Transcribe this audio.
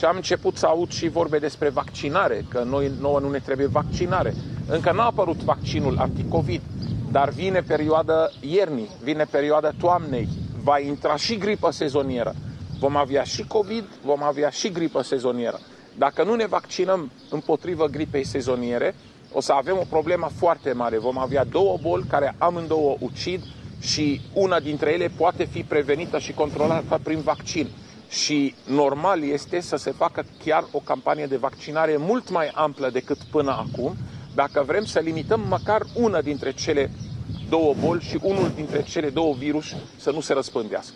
Și am început să aud și vorbe despre vaccinare, că nouă nu ne trebuie vaccinare. Încă n-a apărut vaccinul anticovid, dar vine perioada iernii, vine perioada toamnei, va intra și gripă sezonieră. Vom avea și COVID, vom avea și gripă sezonieră. Dacă nu ne vaccinăm împotriva gripei sezoniere, o să avem o problemă foarte mare. Vom avea două boli care amândouă ucid și una dintre ele poate fi prevenită și controlată prin vaccin. Și normal este să se facă chiar o campanie de vaccinare mult mai amplă decât până acum, dacă vrem să limităm măcar una dintre cele două boli și unul dintre cele două virus să nu se răspândească.